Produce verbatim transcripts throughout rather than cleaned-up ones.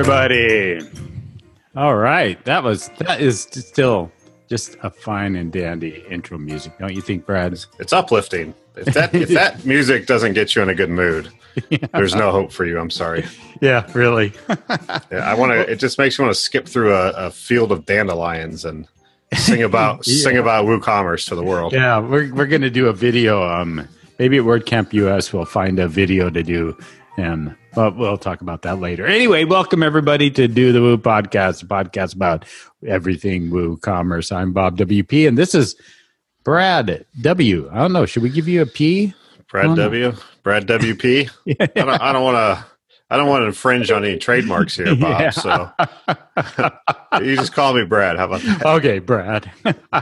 everybody. All right, that was that is still just a fine and dandy intro music, don't you think, Brad? It's uplifting. If that if that music doesn't get you in a good mood, yeah. There's no hope for you. I'm sorry. Yeah, really. yeah, I want to. It just makes you want to skip through a, a field of dandelions and sing about yeah. sing about WooCommerce to the world. Yeah, we're we're gonna do a video. Um, maybe at WordCamp U S we'll find a video to do, and but we'll talk about that later. Anyway, welcome everybody to Do the Woo Podcast, a podcast about everything WooCommerce. I'm Bob W P, and this is Brad W. I don't know. Should we give you a P? Brad W. Know. Brad W P. yeah. I don't, I don't want to. I don't want to infringe on any trademarks here, Bob. Yeah. So you just call me Brad. How about that? Okay, Brad.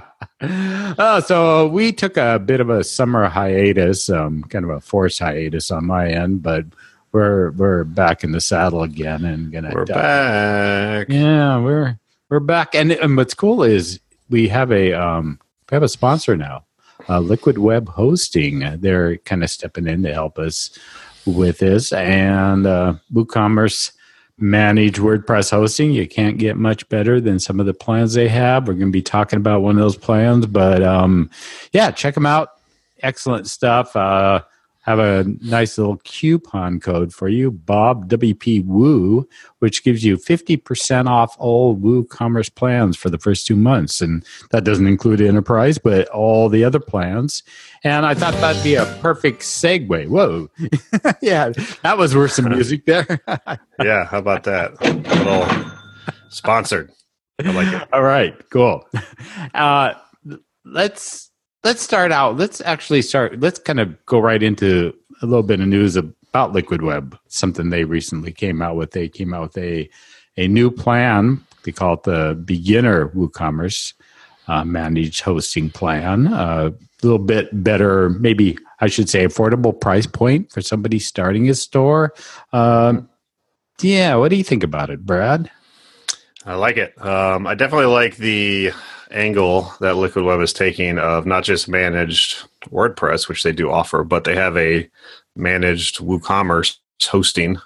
uh, so we took a bit of a summer hiatus, um, kind of a forced hiatus on my end, but we're we're back in the saddle again and gonna. We're dive. back. Yeah, we're we're back, and, and what's cool is we have a um, we have a sponsor now. Uh, Liquid Web Hosting. They're kind of stepping in to help us with this. And uh, WooCommerce managed WordPress hosting. You can't get much better than some of the plans they have. We're going to be talking about one of those plans. But um, yeah, check them out. Excellent stuff. Uh, have a nice little coupon code for you, Bob W P Woo, which gives you fifty percent off all WooCommerce plans for the first two months. And that doesn't include Enterprise, but all the other plans. And I thought that'd be a perfect segue. Whoa. yeah, that was worth some music there. yeah, how about that? A little sponsored. I like it. All right, cool. Uh, let's let's start out. Let's actually start. Let's kind of go right into a little bit of news about Liquid Web, something they recently came out with. They came out with a, a new plan. They call it the Beginner WooCommerce uh, Managed Hosting Plan. Uh, a little bit better, maybe I should say affordable price point for somebody starting a store. Um, yeah, what do you think about it, Brad? I like it. Um, I definitely like the angle that Liquid Web is taking of not just managed WordPress, which they do offer, but they have a managed WooCommerce hosting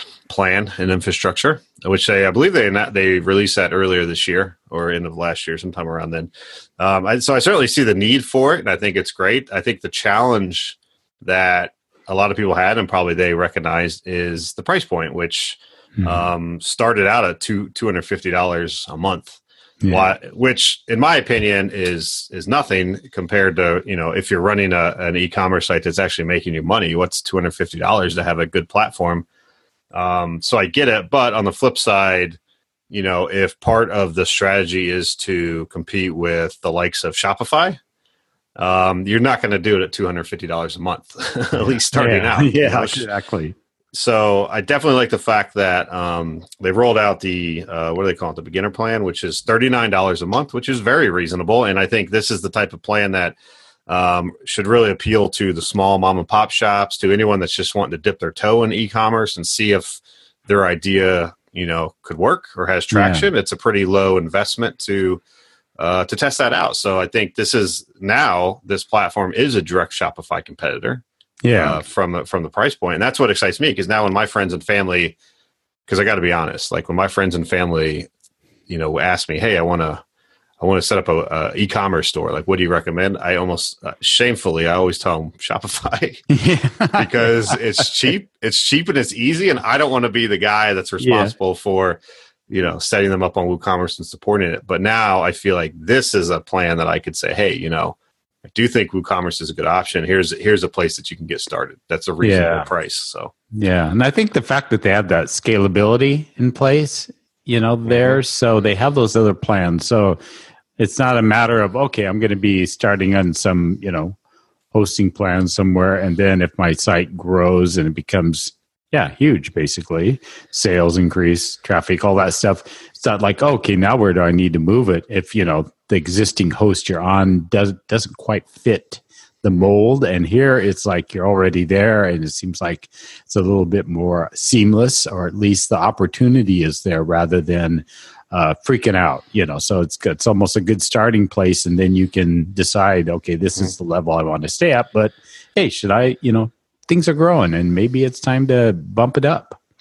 plan and infrastructure, which they, I believe they they released that earlier this year or end of last year, sometime around then. Um, I, so I certainly see the need for it, and I think it's great. I think the challenge that a lot of people had, and probably they recognized, is the price point, which mm-hmm. um, started out at two two hundred fifty dollars a month. Yeah. Why, which, in my opinion, is is nothing compared to, you know, if you're running a, an e-commerce site that's actually making you money. What's two hundred fifty dollars to have a good platform? Um, so I get it, but on the flip side, you know, if part of the strategy is to compete with the likes of Shopify, um, you're not going to do it at two hundred fifty dollars a month, at least starting yeah. out. Yeah, you know, exactly. So I definitely like the fact that um, they rolled out the, uh, what do they call it, the beginner plan, which is thirty-nine dollars a month, which is very reasonable. And I think this is the type of plan that um, should really appeal to the small mom and pop shops, to anyone that's just wanting to dip their toe in e-commerce and see if their idea, you know, could work or has traction. Yeah. It's a pretty low investment to uh, to test that out. So I think this is now, this platform is a direct Shopify competitor. Yeah, uh, from from the price point, and that's what excites me, because now when my friends and family, because I got to be honest, like when my friends and family, you know, ask me, hey, I want to, I want to set up a, a e-commerce store. Like, what do you recommend? I almost uh, shamefully, I always tell them Shopify because it's cheap, it's cheap and it's easy, and I don't want to be the guy that's responsible yeah. for, you know, setting them up on WooCommerce and supporting it. But now I feel like this is a plan that I could say, hey, you know, I do think WooCommerce is a good option. Here's here's a place that you can get started. That's a reasonable yeah. price. So yeah, and I think the fact that they have that scalability in place, you know, there, mm-hmm. so they have those other plans. So it's not a matter of, okay, I'm going to be starting on some, you know, hosting plan somewhere, and then if my site grows and it becomes yeah huge, basically sales increase, traffic, all that stuff. It's not like, okay, now where do I need to move it? If you know the existing host you're on does, doesn't quite fit the mold. And here it's like you're already there, and it seems like it's a little bit more seamless, or at least the opportunity is there rather than uh, freaking out, you know. So it's it's almost a good starting place, and then you can decide, okay, this is the level I want to stay at. But hey, should I, you know, things are growing, and maybe it's time to bump it up.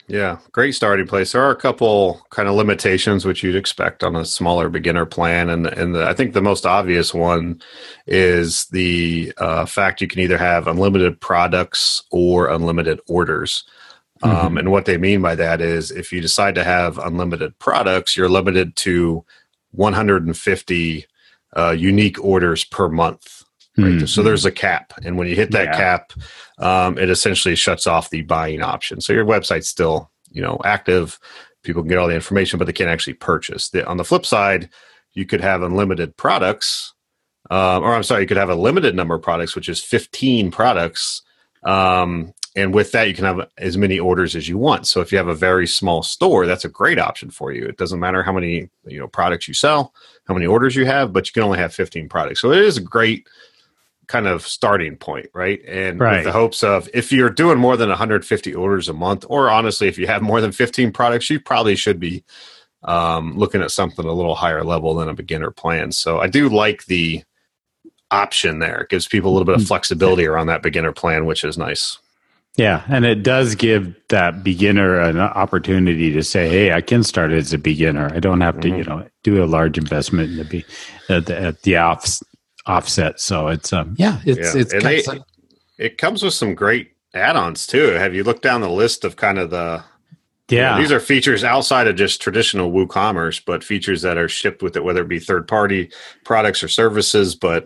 Yeah, great starting place. There are a couple kind of limitations which you'd expect on a smaller beginner plan, and and the, I think the most obvious one is the uh, fact you can either have unlimited products or unlimited orders. Mm-hmm. Um, and what they mean by that is if you decide to have unlimited products, you're limited to one hundred fifty uh, unique orders per month. Right? Mm-hmm. So there's a cap. And when you hit that yeah. cap, um, it essentially shuts off the buying option. So your website's still, you know, active. People can get all the information, but they can't actually purchase. The, on the flip side, you could have unlimited products, um, or I'm sorry, you could have a limited number of products, which is fifteen products. Um, and with that, you can have as many orders as you want. So if you have a very small store, that's a great option for you. It doesn't matter how many, you know, products you sell, how many orders you have, but you can only have fifteen products. So it is a great kind of starting point, right? And right. with the hopes of, if you're doing more than one hundred fifty orders a month, or honestly, if you have more than fifteen products, you probably should be um, looking at something a little higher level than a beginner plan. So I do like the option there. It gives people a little bit of flexibility around that beginner plan, which is nice. Yeah, and it does give that beginner an opportunity to say, "Hey, I can start as a beginner. I don't have to, mm-hmm. you know, do a large investment in the be at the, at the off, offset." So it's um, yeah, it's yeah. it's and they, of, it comes with some great add-ons too. Have you looked down the list of kind of the yeah? You know, these are features outside of just traditional WooCommerce, but features that are shipped with it, whether it be third-party products or services, but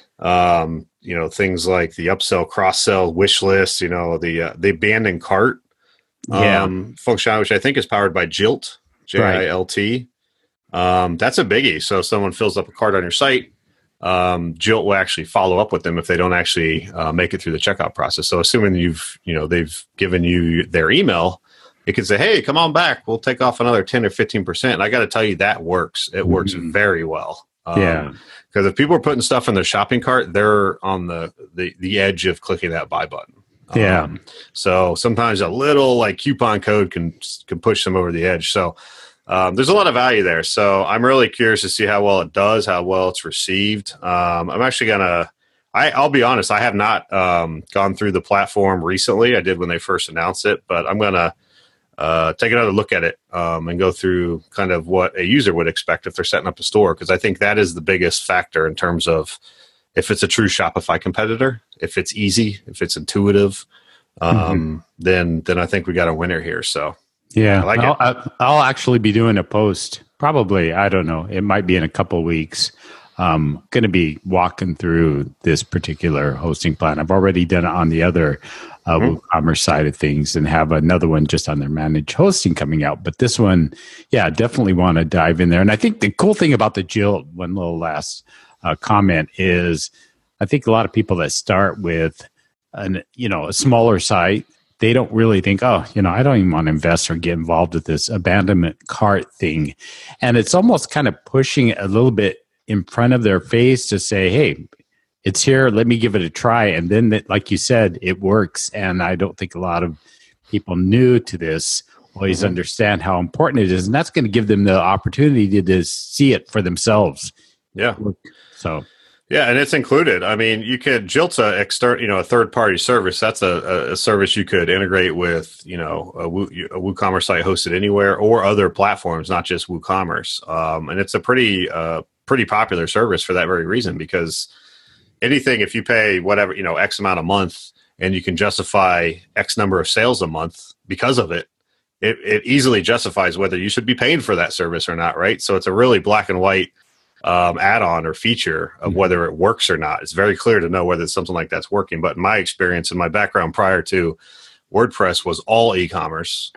um you know, things like the upsell, cross-sell, wish list, you know, the uh, the abandoned cart um, yeah. functionality, which I think is powered by Jilt, J I L T. Right. Um, that's a biggie. So if someone fills up a cart on your site, um, Jilt will actually follow up with them if they don't actually uh, make it through the checkout process. So assuming you've, you know, they've given you their email, it can say, "Hey, come on back. We'll take off another ten or fifteen percent. And I got to tell you, that works. It mm-hmm. works very well. Um, yeah. Because if people are putting stuff in their shopping cart, they're on the, the, the edge of clicking that buy button. Yeah. Um, so sometimes a little like coupon code can can push them over the edge. So um, there's a lot of value there. So I'm really curious to see how well it does, how well it's received. Um, I'm actually gonna. I, I'll be honest. I have not um, gone through the platform recently. I did when they first announced it, but I'm gonna. Uh, take another look at it um, and go through kind of what a user would expect if they're setting up a store, because I think that is the biggest factor in terms of if it's a true Shopify competitor, if it's easy, if it's intuitive, um, mm-hmm. then then I think we got a winner here. So yeah, I like I'll, it. I'll actually be doing a post. Probably, I don't know. It might be in a couple of weeks. I'm going to be walking through this particular hosting plan. I've already done it on the other uh, mm-hmm. WooCommerce side of things and have another one just on their managed hosting coming out. But this one, yeah, definitely want to dive in there. And I think the cool thing about the Jilt, one little last uh, comment is, I think a lot of people that start with an, you know, a smaller site, they don't really think, oh, you know, I don't even want to invest or get involved with this abandonment cart thing. And it's almost kind of pushing it a little bit in front of their face to say, hey, it's here, let me give it a try. And then, that, like you said, it works. And I don't think a lot of people new to this always mm-hmm. understand how important it is. And that's going to give them the opportunity to, to see it for themselves. Yeah. So, yeah, and it's included. I mean, you could Jilt's a external, you know, a third-party service. That's a, a service you could integrate with, you know, a, Woo, a WooCommerce site hosted anywhere or other platforms, not just WooCommerce. Um, and it's a pretty uh, pretty popular service for that very reason, because anything, if you pay whatever, you know, X amount a month and you can justify X number of sales a month because of it, it, it easily justifies whether you should be paying for that service or not, right? So it's a really black and white um, add-on or feature of mm-hmm. whether it works or not. It's very clear to know whether something like that's working. But in my experience and my background prior to WordPress was all e-commerce.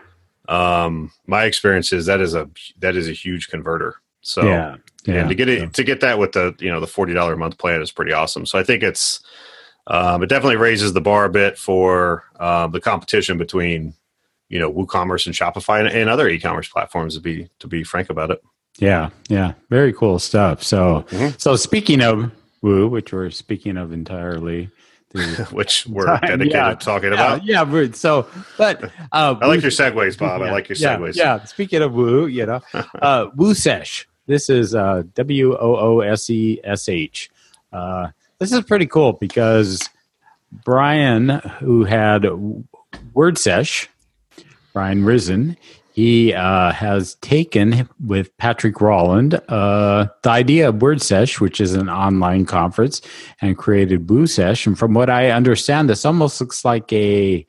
Um, my experience is that is a that is a huge converter. So yeah, yeah, and to get it yeah. to get that with the you know the forty dollars a month plan is pretty awesome. So I think it's um, it definitely raises the bar a bit for uh, the competition between you know WooCommerce and Shopify and, and other e-commerce platforms. To be to be frank about it. Yeah, yeah, very cool stuff. So mm-hmm. so speaking of Woo, which we're speaking of entirely. Which we're dedicated yeah, to talking about. Yeah, yeah. So, but uh, I like your segues, Bob. Yeah, I like your segues. Yeah, yeah. Speaking of Woo, you know, uh, WooSesh. This is uh, W O O S E S H. Uh, this is pretty cool because Brian, who had WordSesh, Brian Risen. He uh, has taken with Patrick Rowland uh, the idea of WordSesh, which is an online conference, and created WooSesh. And from what I understand, this almost looks like a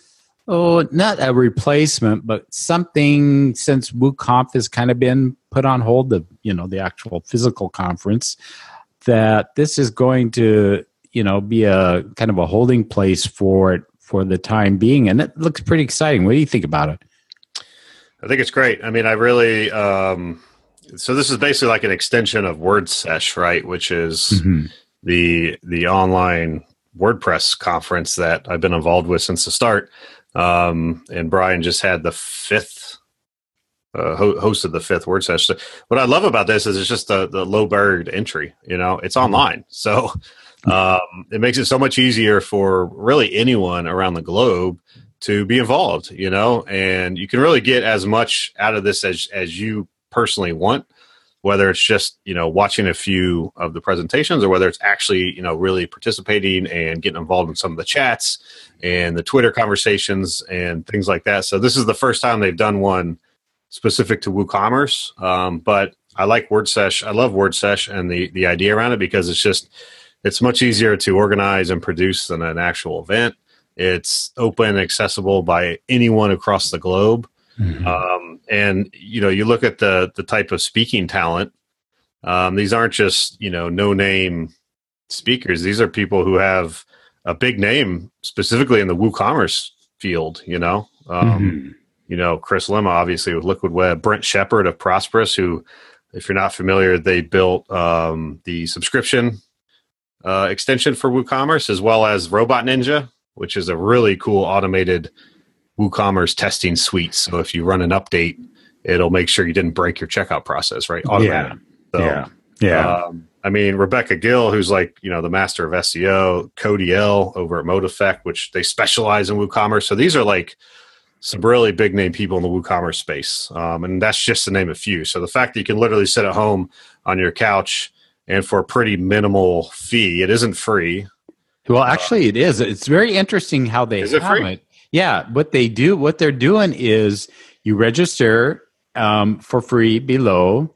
oh, not a replacement, but something since WooConf has kind of been put on hold, the you know the actual physical conference, that this is going to you know be a kind of a holding place for it for the time being, and it looks pretty exciting. What do you think about it? I think it's great. I mean, I really, um, so this is basically like an extension of WordSesh, right? Which is mm-hmm. the, the online WordPress conference that I've been involved with since the start. Um, and Brian just had the fifth, uh, ho- hosted the fifth WordSesh. So what I love about this is it's just the, the low barrier entry, you know, it's online. So, um, it makes it so much easier for really anyone around the globe to be involved, you know, and you can really get as much out of this as, as you personally want, whether it's just, you know, watching a few of the presentations or whether it's actually, you know, really participating and getting involved in some of the chats and the Twitter conversations and things like that. So this is the first time they've done one specific to WooCommerce. Um, but I like WordSesh. I love WordSesh and the, the idea around it because it's just, it's much easier to organize and produce than an actual event. It's open and accessible by anyone across the globe. Mm-hmm. Um, and, you know, you look at the the type of speaking talent. Um, these aren't just, you know, no-name speakers. These are people who have a big name specifically in the WooCommerce field, you know. Um, mm-hmm. You know, Chris Lema, obviously, with Liquid Web. Brent Shepard of Prosperous, who, if you're not familiar, they built um, the subscription uh, extension for WooCommerce, as well as Robot Ninja, which is a really cool automated WooCommerce testing suite. So if you run an update, it'll make sure you didn't break your checkout process, right? Automatic. Yeah. So, yeah. Yeah. Um, I mean, Rebecca Gill, who's like, you know, the master of S E O, Cody L over at ModeEffect, which they specialize in WooCommerce. So these are like some really big name people in the WooCommerce space. Um, and that's just to name a few. So the fact that you can literally sit at home on your couch and for a pretty minimal fee, it isn't free. Well, actually, it is. It's very interesting how they is it have free? it. Yeah, what they do, what they're doing is you register um, for free below,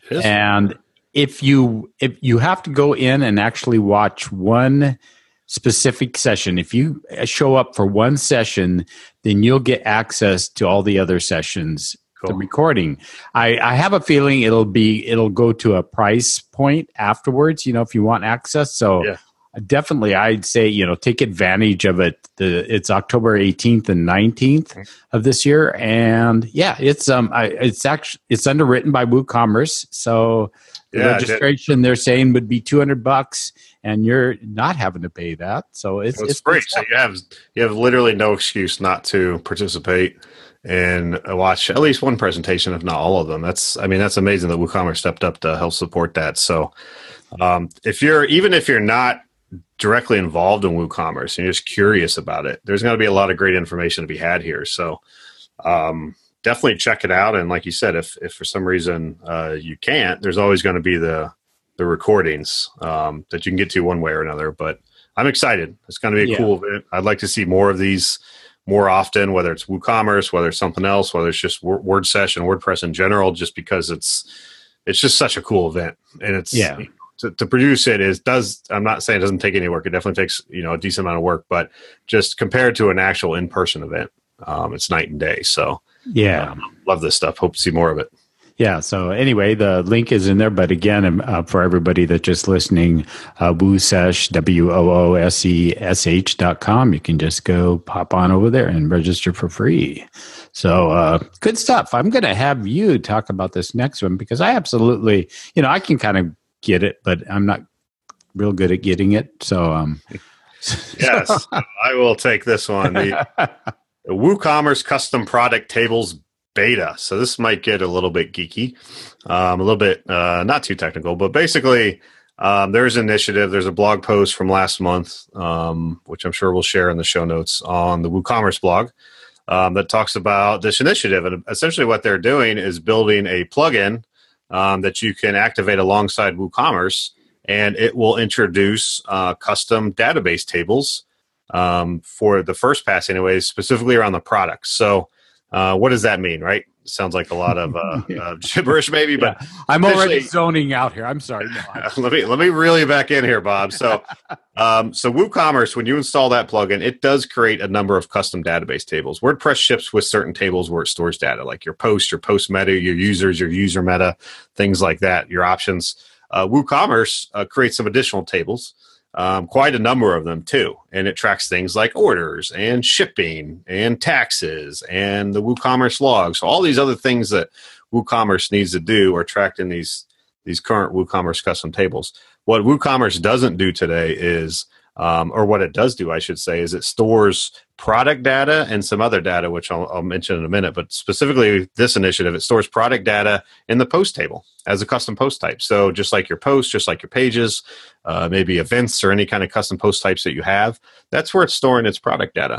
and if you if you have to go in and actually watch one specific session, if you show up for one session, then you'll get access to all the other sessions. Cool. The recording. I, I have a feeling it'll be it'll go to a price point afterwards. You know, if you want access, so. Yeah. Definitely, I'd say, you know, take advantage of it. The, it's October eighteenth and nineteenth of this year, and yeah, it's um, I, it's actually it's underwritten by WooCommerce, so the yeah, registration they're saying would be two hundred bucks, and you're not having to pay that. So it's well, it's, it's free. So you have you have literally no excuse not to participate and watch at least one presentation, if not all of them. That's I mean that's amazing that WooCommerce stepped up to help support that. So um, if you're even if you're not directly involved in WooCommerce and you're just curious about it, there's going to be a lot of great information to be had here. So um, definitely check it out. And like you said, if, if for some reason uh, you can't, there's always going to be the, the recordings um, that you can get to one way or another. But I'm excited. It's going to be a yeah. cool event. I'd like to see more of these more often, whether it's WooCommerce, whether it's something else, whether it's just WordSesh and WordPress in general, just because it's, it's just such a cool event. And it's, yeah. To, to produce it is does I'm not saying it doesn't take any work. It definitely takes you know a decent amount of work, but just compared to an actual in person event, um, it's night and day. So yeah, um, love this stuff. Hope to see more of it. Yeah. So anyway, the link is in there. But again, uh, for everybody that's just listening, uh, WooSesh, W O O S E S H dot com. You can just go pop on over there and register for free. So uh, good stuff. I'm going to have you talk about this next one because I absolutely, you know, I can kind of get it, but I'm not real good at getting it. So, um, yes, I will take this one. The, the WooCommerce custom product tables beta. So this might get a little bit geeky, um, a little bit uh, not too technical, but basically um, there's an initiative. There's a blog post from last month, um, which I'm sure we'll share in the show notes on the WooCommerce blog um, that talks about this initiative. And essentially what they're doing is building a plugin Um, that you can activate alongside WooCommerce, and it will introduce uh, custom database tables um, for the first pass anyways, specifically around the products. So Uh, what does that mean, right? Sounds like a lot of uh, Yeah. uh, gibberish, maybe. But Yeah. I'm already essentially- zoning out here. I'm sorry. No, I'm- let me let me reel you back in here, Bob. So, um, so WooCommerce, when you install that plugin, it does create a number of custom database tables. WordPress ships with certain tables where it stores data, like your post, your post meta, your users, your user meta, things like that. Your options. Uh, WooCommerce uh, creates some additional tables. Um, quite a number of them too, and it tracks things like orders and shipping and taxes and the WooCommerce logs. So all these other things that WooCommerce needs to do are tracked in these these current WooCommerce custom tables. What WooCommerce doesn't do today is, um, or what it does do, I should say, is it stores product data and some other data, which I'll, I'll mention in a minute. But specifically, this initiative, it stores product data in the post table as a custom post type. So just like your posts, just like your pages, uh, maybe events or any kind of custom post types that you have, that's where it's storing its product data,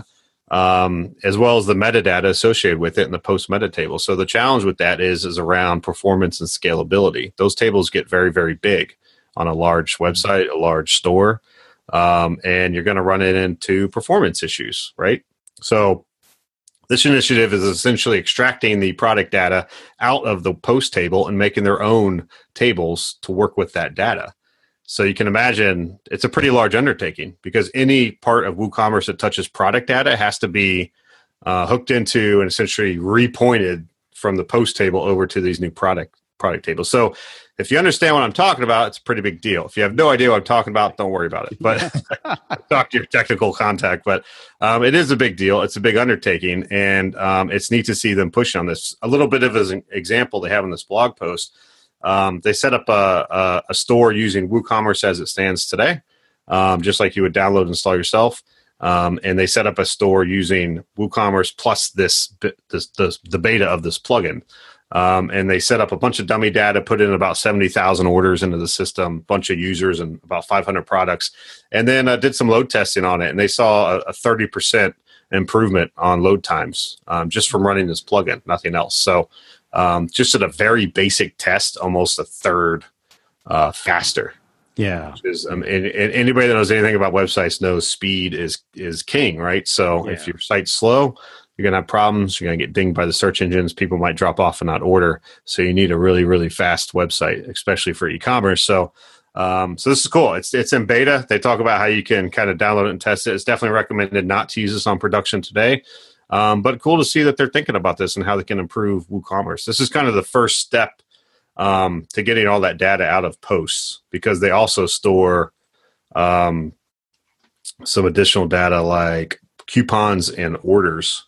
um, as well as the metadata associated with it in the post meta table. So the challenge with that is, is around performance and scalability. Those tables get very, very big on a large website, a large store, um, and you're going to run it into performance issues, right? So this initiative is essentially extracting the product data out of the post table and making their own tables to work with that data. So you can imagine it's a pretty large undertaking, because any part of WooCommerce that touches product data has to be uh, hooked into and essentially repointed from the post table over to these new product product tables. So if you understand what I'm talking about, it's a pretty big deal. If you have no idea what I'm talking about, don't worry about it. But talk to your technical contact. But um, it is a big deal. It's a big undertaking, and um, it's neat to see them push on this. A little bit of an example they have in this blog post. Um, they set up a, a, a store using WooCommerce as it stands today, um, just like you would download and install yourself. Um, and they set up a store using WooCommerce plus this, this, this the beta of this plugin. Um, and they set up a bunch of dummy data, put in about seventy thousand orders into the system, bunch of users, and about five hundred products, and then uh, did some load testing on it. And they saw a, a thirty percent improvement on load times um, just from running this plugin, nothing else. So um, just at a very basic test, almost a third uh, faster. Yeah. Which is, um, and, and anybody that knows anything about websites knows speed is is king, right? So Yeah. if your site's slow, you're going to have problems. You're going to get dinged by the search engines. People might drop off and not order. So you need a really, really fast website, especially for e-commerce. So, um, so this is cool. It's it's in beta. They talk about how you can kind of download it and test it. It's definitely recommended not to use this on production today. Um, but cool to see that they're thinking about this and how they can improve WooCommerce. This is kind of the first step um, to getting all that data out of posts, because they also store um, some additional data like coupons and orders.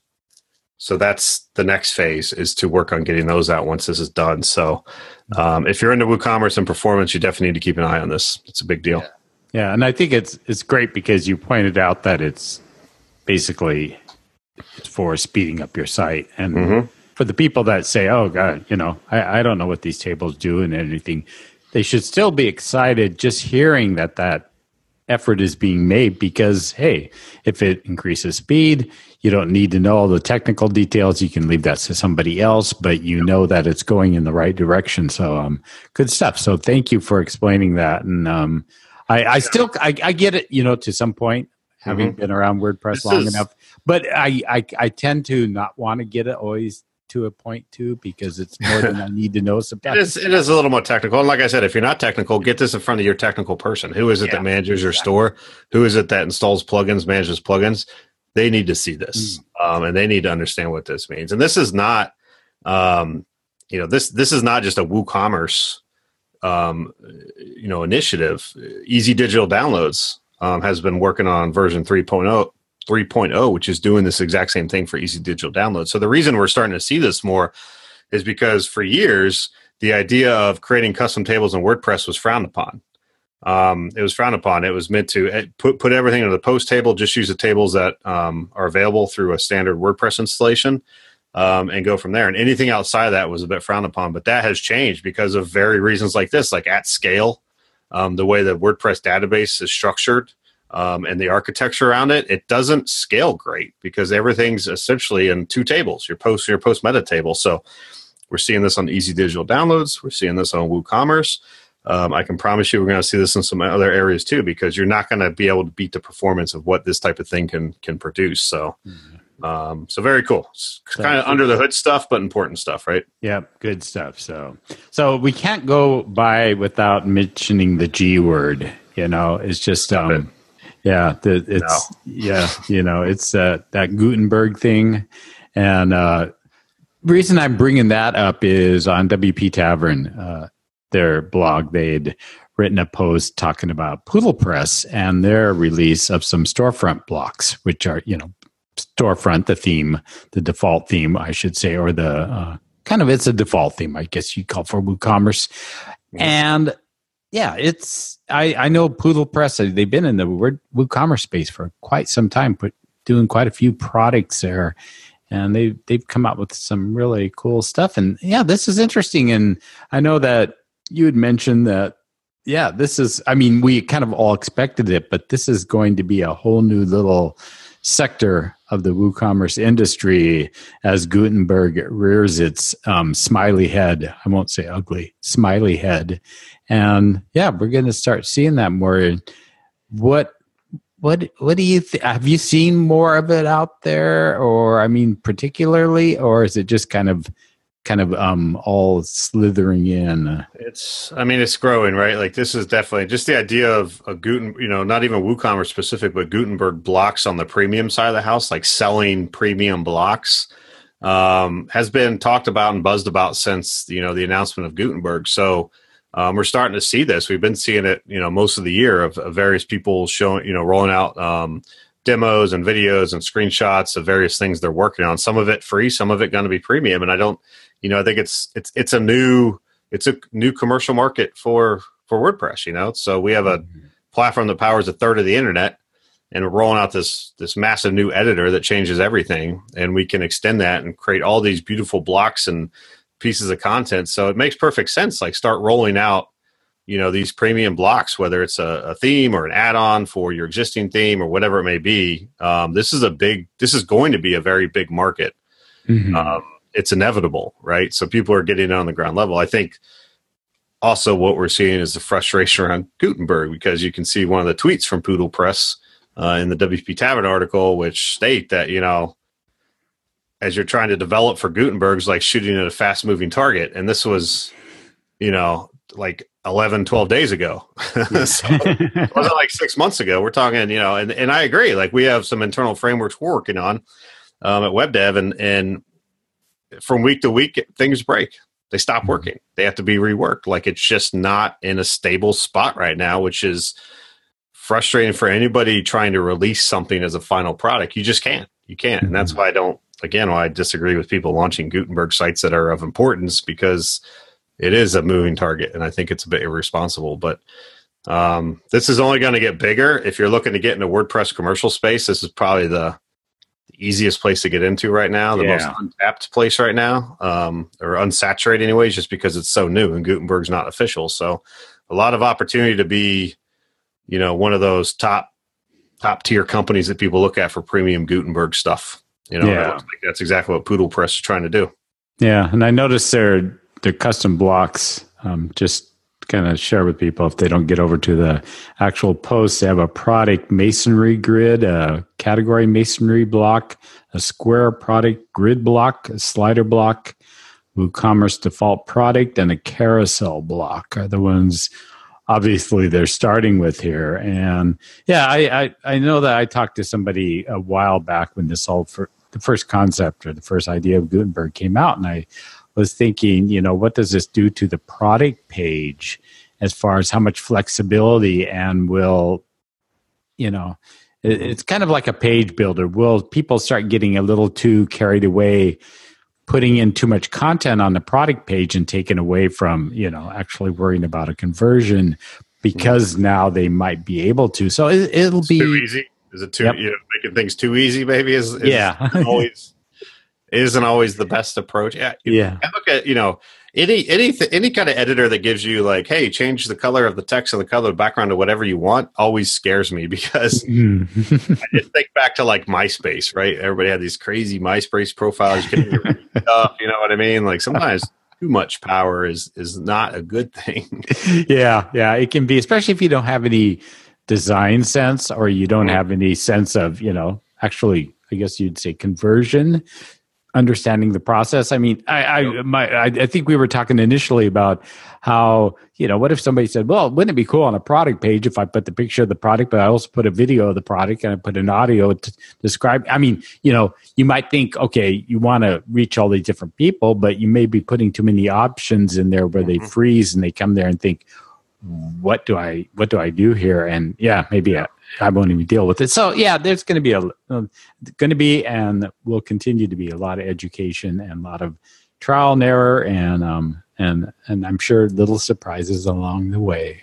So that's the next phase, is to work on getting those out once this is done. So um, if you're into WooCommerce and performance, you definitely need to keep an eye on this. It's a big deal. Yeah. Yeah, and I think it's it's great because you pointed out that it's basically it's for speeding up your site. And Mm-hmm. for the people that say, oh, God, you know, I, I don't know what these tables do and anything, they should still be excited just hearing that that effort is being made, because, hey, if it increases speed, you don't need to know all the technical details. You can leave that to somebody else, but you know that it's going in the right direction. So um, good stuff. So thank you for explaining that. And um, I, I still, I, I get it, you know, to some point, having Mm-hmm. been around WordPress This long is- enough. But I, I, I tend to not want to get it always to a point too, because it's more than I need to know It sometimes. is, it is a little more technical. And like I said, if you're not technical, get this in front of your technical person. Who is it Yeah, that manages your exactly. store? Who is it that installs plugins, manages plugins? They need to see this, um, and they need to understand what this means. And this is not, um, you know, this this is not just a WooCommerce, um, you know, initiative. Easy Digital Downloads um, has been working on version three point oh, three point oh, which is doing this exact same thing for Easy Digital Downloads. So the reason we're starting to see this more is because for years, the idea of creating custom tables in WordPress was frowned upon. Um, it was frowned upon. It was meant to uh, put put everything into the post table, just use the tables that um, are available through a standard WordPress installation, um, and go from there. And anything outside of that was a bit frowned upon. But that has changed because of very reasons like this, like at scale, um, the way the WordPress database is structured, um, and the architecture around it, it doesn't scale great because everything's essentially in two tables, your post and your post meta table. So we're seeing this on Easy Digital Downloads. We're seeing this on WooCommerce. Um, I can promise you we're going to see this in some other areas too, because you're not going to be able to beat the performance of what this type of thing can can produce. So Um, so very cool. It's kind of under the hood stuff, but important stuff, right? Yeah, good stuff. So, so we can't go by without mentioning the G word. You know, it's just, um, it. yeah, the, it's, no. yeah, you know, it's uh, that Gutenberg thing. And uh, reason I'm bringing that up is on W P Tavern, uh, their blog, they'd written a post talking about Poodle Press and their release of some storefront blocks, which are, you know, storefront, the theme, the default theme, I should say, or the uh, kind of, it's a default theme, I guess you call for WooCommerce. Mm-hmm. And yeah, it's, I, I know Poodle Press, they've been in the WooCommerce space for quite some time, but doing quite a few products there. And they, they've come out with some really cool stuff. And yeah, this is interesting. And I know that you had mentioned that, yeah, this is, I mean, we kind of all expected it, but this is going to be a whole new little sector of the WooCommerce industry as Gutenberg rears its um, smiley head. I won't say ugly, smiley head. And yeah, we're going to start seeing that more. What, what, what do you think? Have you seen more of it out there, or, I mean, particularly, or is it just kind of, kind of um, all slithering in? It's, I mean, it's growing, right? Like this is definitely just the idea of a Guten, you know, not even WooCommerce specific, but Gutenberg blocks on the premium side of the house, like selling premium blocks, um, has been talked about and buzzed about since, you know, the announcement of Gutenberg. So um, we're starting to see this. We've been seeing it, you know, most of the year of, of various people showing, you know, rolling out um, demos and videos and screenshots of various things they're working on. Some of it free, some of it going to be premium. And I don't, you know, I think it's it's it's a new it's a new commercial market for for WordPress. You know, so we have a mm-hmm. platform that powers a third of the internet, and we're rolling out this this massive new editor that changes everything, and we can extend that and create all these beautiful blocks and pieces of content. So it makes perfect sense. Like start rolling out, you know, these premium blocks, whether it's a, a theme or an add-on for your existing theme or whatever it may be. Um, this is a big. This is going to be a very big market. Mm-hmm. Um, it's inevitable, right? So people are getting it on the ground level. I think also what we're seeing is the frustration around Gutenberg, because you can see one of the tweets from Poodle Press uh, in the W P Tavern article, which state that, you know, as you're trying to develop for Gutenberg's like shooting at a fast moving target. And this was, you know, like eleven, twelve days ago. So it wasn't like six months ago. We're talking, you know, and, and I agree. Like we have some internal frameworks we're working on um, at WebDev, and, and from week to week, things break. They stop working. They have to be reworked. Like it's just not in a stable spot right now, which is frustrating for anybody trying to release something as a final product. You just can't. You can't. And that's why I don't, again, why I disagree with people launching Gutenberg sites that are of importance, because it is a moving target. And I think it's a bit irresponsible. But um, this is only going to get bigger. If you're looking to get into WordPress commercial space, this is probably the easiest place to get into right now, the yeah. most untapped place right now, um, or unsaturated anyways, just because it's so new and Gutenberg's not official. So a lot of opportunity to be, you know, one of those top, top tier companies that people look at for premium Gutenberg stuff. You know, yeah. that looks like that's exactly what Poodle Press is trying to do. Yeah. And I noticed their, their custom blocks, um, just kind of share with people if they don't get over to the actual post. They have a product masonry grid, a category masonry block, a square product grid block, a slider block, WooCommerce default product, and a carousel block are the ones obviously they're starting with here. And yeah, I, I, I know that I talked to somebody a while back when this all for the first concept or the first idea of Gutenberg came out, and I was thinking, you know, what does this do to the product page as far as how much flexibility, and will, you know, it, it's kind of like a page builder. Will people start getting a little too carried away, putting in too much content on the product page and taken away from, you know, actually worrying about a conversion because mm-hmm. now they might be able to. So it, it'll it's be too easy. Is it too, yep. you know, making things too easy? Maybe is, is yeah. always. Isn't always the best approach. Yeah, yeah. I look at, you know, any any any kind of editor that gives you like, hey, change the color of the text and the color of the background to whatever you want, always scares me, because mm. I just think back to like MySpace, right? Everybody had these crazy MySpace profiles. You couldn't read stuff, you know what I mean? Like sometimes too much power is is not a good thing. yeah, yeah, it can be, especially if you don't have any design sense or you don't mm. have any sense of, you know, actually I guess you'd say, conversion, understanding the process. I mean, I, I, my, I, I think we were talking initially about how, you know, what if somebody said, well, wouldn't it be cool on a product page if I put the picture of the product, but I also put a video of the product and I put an audio to describe. I mean, you know, you might think, okay, you want to reach all these different people, but you may be putting too many options in there where mm-hmm. they freeze and they come there and think, what do I, what do I do here? And yeah, maybe I, I won't even deal with it. So yeah, there's going to be a, uh, going to be, and will continue to be a lot of education and a lot of trial and error, and um, and and I'm sure little surprises along the way.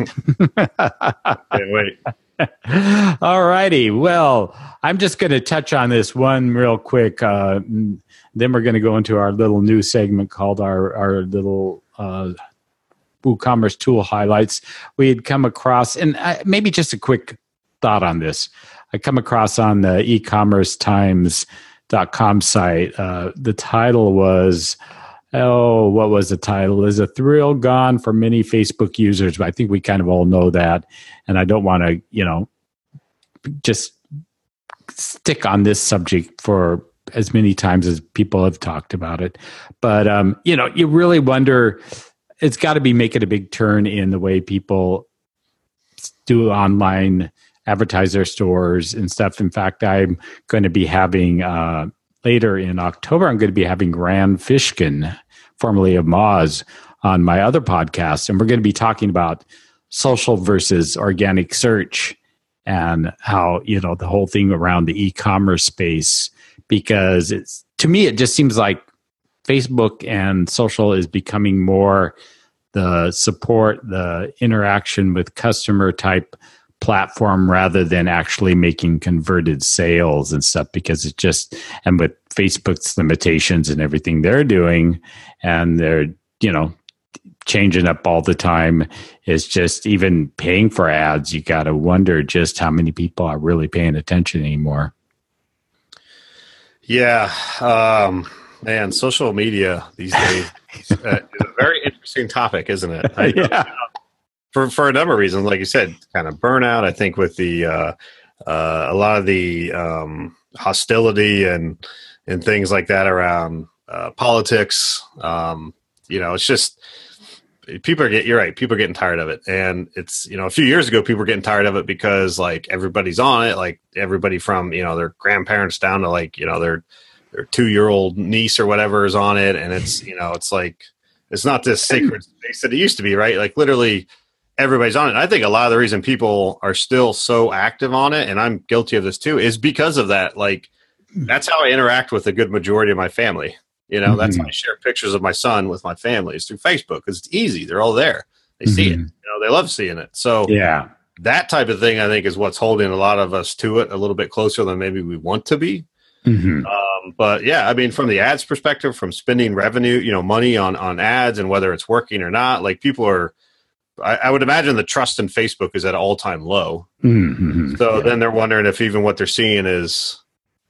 Can't wait. All righty. Well, I'm just going to touch on this one real quick. Uh, then we're going to go into our little new segment called our our little. Uh, WooCommerce tool highlights. We had come across, and uh, maybe just a quick thought on this. I come across on the e commerce times dot com site. Uh, the title was, oh, what was the title? Is a thrill gone for many Facebook users? But I think we kind of all know that. And I don't want to, you know, just stick on this subject for as many times as people have talked about it. But, um, you know, you really wonder, it's got to be making a big turn in the way people do online advertise their stores and stuff. In fact, I'm going to be having, uh, later in October, I'm going to be having Rand Fishkin, formerly of Moz, on my other podcast. And we're going to be talking about social versus organic search and how, you know, the whole thing around the e-commerce space, because it's, to me, it just seems like Facebook and social is becoming more the support, the interaction with customer type platform rather than actually making converted sales and stuff, because it's just, and with Facebook's limitations and everything they're doing, and they're, you know, changing up all the time, is just even paying for ads. You got to wonder just how many people are really paying attention anymore. Yeah. Um, Man, social media these days uh, is a very interesting topic, isn't it? I, yeah. For for a number of reasons, like you said, kind of burnout. I think with the uh, uh, a lot of the um, hostility and and things like that around uh, politics. Um, you know, it's just people are getting. You're right. People are getting tired of it, and it's, you know, a few years ago, people were getting tired of it because like everybody's on it, like everybody from, you know, their grandparents down to like, you know, their their two-year-old niece or whatever is on it. And it's, you know, it's like, it's not this sacred space that it used to be, right? Like literally everybody's on it. And I think a lot of the reason people are still so active on it, and I'm guilty of this too, is because of that. Like, that's how I interact with a good majority of my family. You know, mm-hmm. that's how I share pictures of my son with my family, is through Facebook, because it's easy. They're all there. They mm-hmm. see it. You know, they love seeing it. So yeah, that type of thing, I think, is what's holding a lot of us to it a little bit closer than maybe we want to be. Mm-hmm. Um, but yeah, I mean, from the ads perspective, from spending revenue, you know, money on, on ads and whether it's working or not, like people are, I, I would imagine the trust in Facebook is at an all time low. Mm-hmm. So yeah. then they're wondering if even what they're seeing is,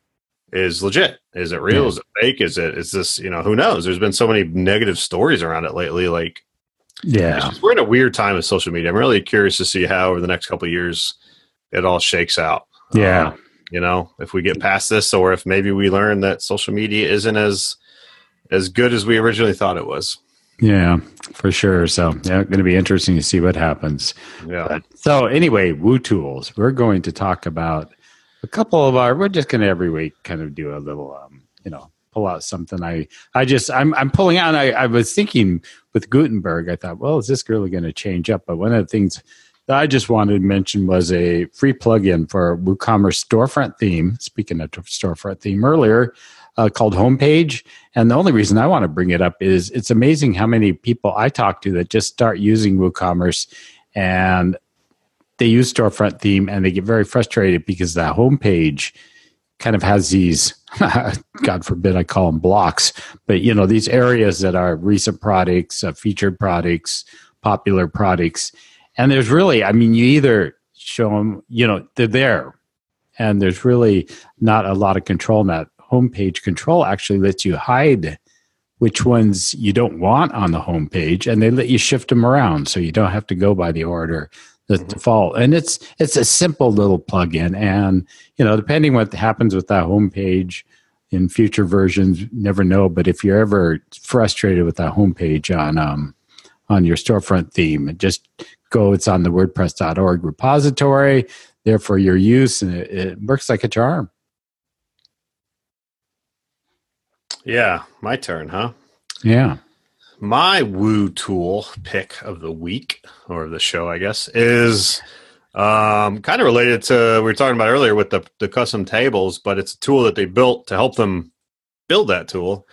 is legit. Is it real? Yeah. Is it fake? Is it, is this, you know, who knows? There's been so many negative stories around it lately. Like, yeah, just, we're in a weird time with social media. I'm really curious to see how over the next couple of years it all shakes out. Yeah. Um, You know, if we get past this, or if maybe we learn that social media isn't as as good as we originally thought it was. Yeah, for sure. So yeah, going to be interesting to see what happens. Yeah. But, so anyway, Woo Tools. We're going to talk about a couple of our. We're just going to every week kind of do a little, um, you know, pull out something. I I just I'm I'm pulling out. I I was thinking with Gutenberg. I thought, well, is this really going to change up? But one of the things that I just wanted to mention was a free plugin for WooCommerce storefront theme. Speaking of storefront theme earlier, uh, called Homepage. And the only reason I want to bring it up is it's amazing how many people I talk to that just start using WooCommerce and they use storefront theme and they get very frustrated because the homepage kind of has these, God forbid I call them blocks, but you know, these areas that are recent products, uh, featured products, popular products. And there's really, I mean, you either show them, you know, they're there, and there's really not a lot of control. And that homepage control actually lets you hide which ones you don't want on the homepage, and they let you shift them around so you don't have to go by the order the Mhm. default, and it's it's a simple little plugin. And you know, depending what happens with that homepage in future versions, never know. But if you're ever frustrated with that homepage on um, on your storefront theme, just go. It's on the WordPress dot org repository, there for your use, and it, it works like a charm. Yeah, my turn, huh? Yeah. My Woo tool pick of the week, or the show, I guess, is um, kind of related to we were talking about earlier with the, the custom tables, but it's a tool that they built to help them build that tool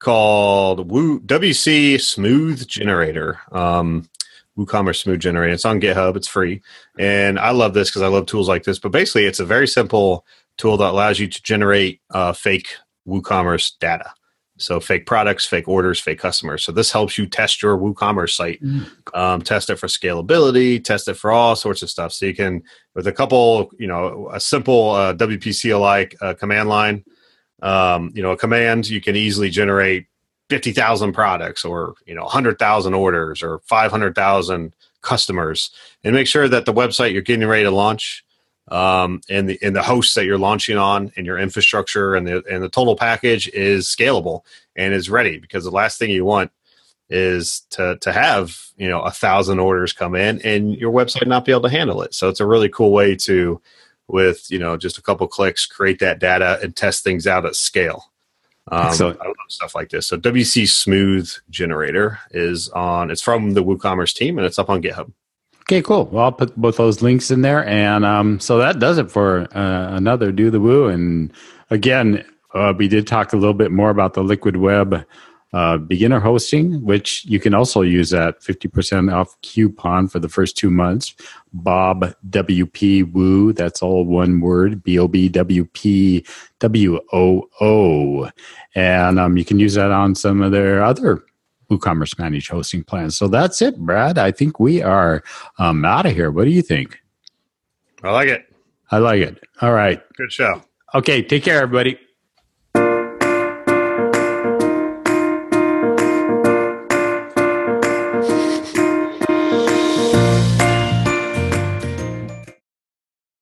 called Woo W C Smooth Generator. Um, WooCommerce Smooth Generator. It's on GitHub. It's free. And I love this because I love tools like this. But basically, it's a very simple tool that allows you to generate uh, fake WooCommerce data. So fake products, fake orders, fake customers. So this helps you test your WooCommerce site, um, test it for scalability, test it for all sorts of stuff. So you can, with a couple, you know, a simple uh, W P C L I uh, command line, um, you know, a command, you can easily generate fifty thousand products or, you know, one hundred thousand orders or five hundred thousand customers, and make sure that the website you're getting ready to launch um, and the and the hosts that you're launching on and your infrastructure and the and the total package is scalable and is ready, because the last thing you want is to to have, you know, a thousand orders come in and your website not be able to handle it. So it's a really cool way to, with, you know, just a couple clicks, create that data and test things out at scale. Um, Excellent. I love stuff like this. So W C Smooth Generator is on, it's from the WooCommerce team and it's up on GitHub. Okay, cool. Well, I'll put both those links in there. And um, so that does it for uh, another Do the Woo. And again, uh, we did talk a little bit more about the Liquid Web uh, beginner hosting, which you can also use at fifty percent off coupon for the first two months. Bob W P Woo, that's all one word, B O B W P W O O. And um, you can use that on some of their other WooCommerce managed hosting plans. So that's it, Brad. I think we are um, out of here. What do you think? I like it. I like it. All right. Good show. Okay. Take care, everybody.